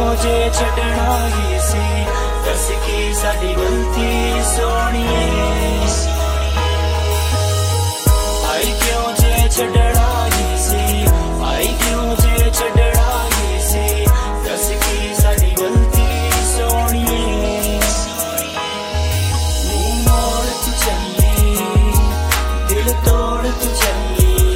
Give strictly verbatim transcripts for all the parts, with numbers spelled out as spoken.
क्यों जे छड़ना ही सी, दस की साडी गलती सोनिए। आई क्यों जे छड़ना ही सी, आई क्यों जे छड़ना ही सी, दस की साडी गलती सोनिए। मुंह मोड़ तू चली, दिल तोड़ तू चली,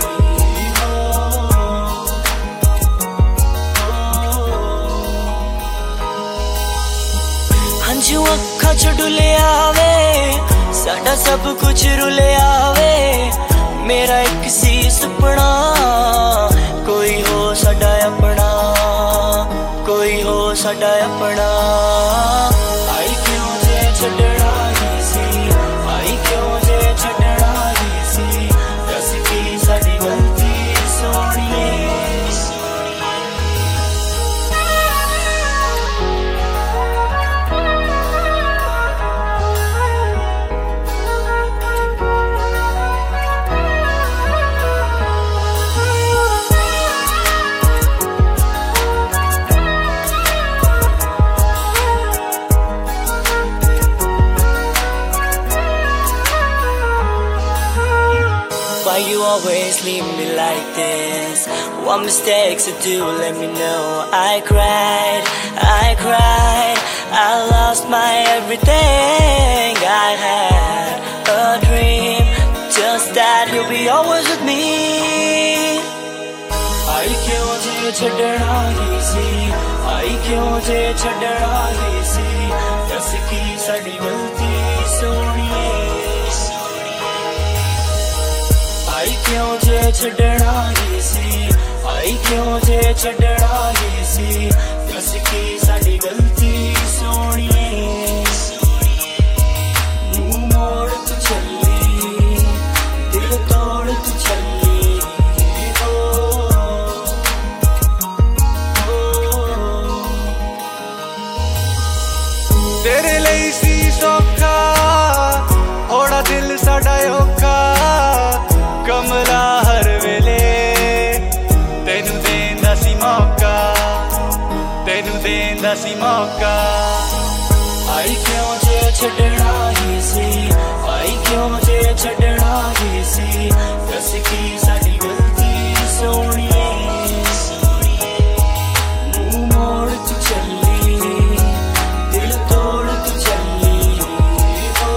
हंझू अखा च डुलिया वे, साडा सब कुछ रुलिया वे। मेरा एक सी सुपना, कोई हो साडा अपना, कोई हो साडा अपना। आई क्यों जे छड़ना ही सी, आई क्यों जे छड़ना ही सी, दस की साडी गलती सोनिए। Why you always leave me like this? What mistakes I do, let me know. I cried, I cried, I lost my everything. I had a dream, just that you'll be always with me. आई क्यों जे छड़ना ही सी, आई क्यों जे छड़ना ही सी, दस की साडी गलती सोनिए। आई क्यों जे छड़ना ही सी, आई क्यों जे छड़ना ही सी, दस की साडी गलती सोनिए। मुंह मोड़ तू चली, दिल तोड़ तू चली, हो, हो। तेरे लिए सी सौखा, होड़ा दिल साडा औखा, कमला हर वेले तेनू देंदा सी मौका, तेनू देंदा सी मौका। आई क्यों जे छड़ना ही सी, आई क्यों जे छड़ना ही सी, दस की साडी गलती सोनिए। मुंह मोड़ तू चली, दिल तोड़ तू चली, हो,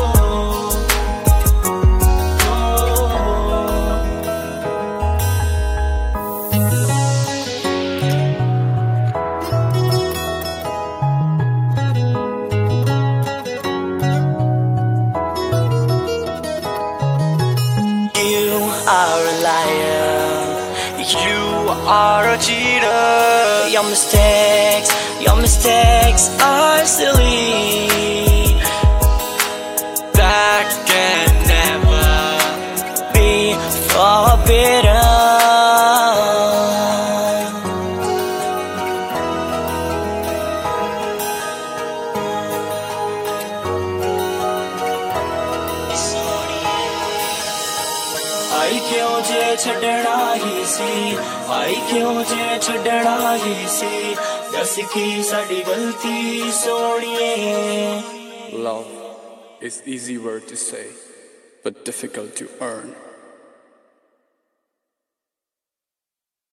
are a liar, You are a cheater. your mistakes, your mistakes are silly. That can never Be forbidden. आई क्यों जे छड़ना ही सी, आई क्यों जे छड़ना ही सी, दस की साडी गलती सोनिए। Love is easy word to say, but difficult to earn.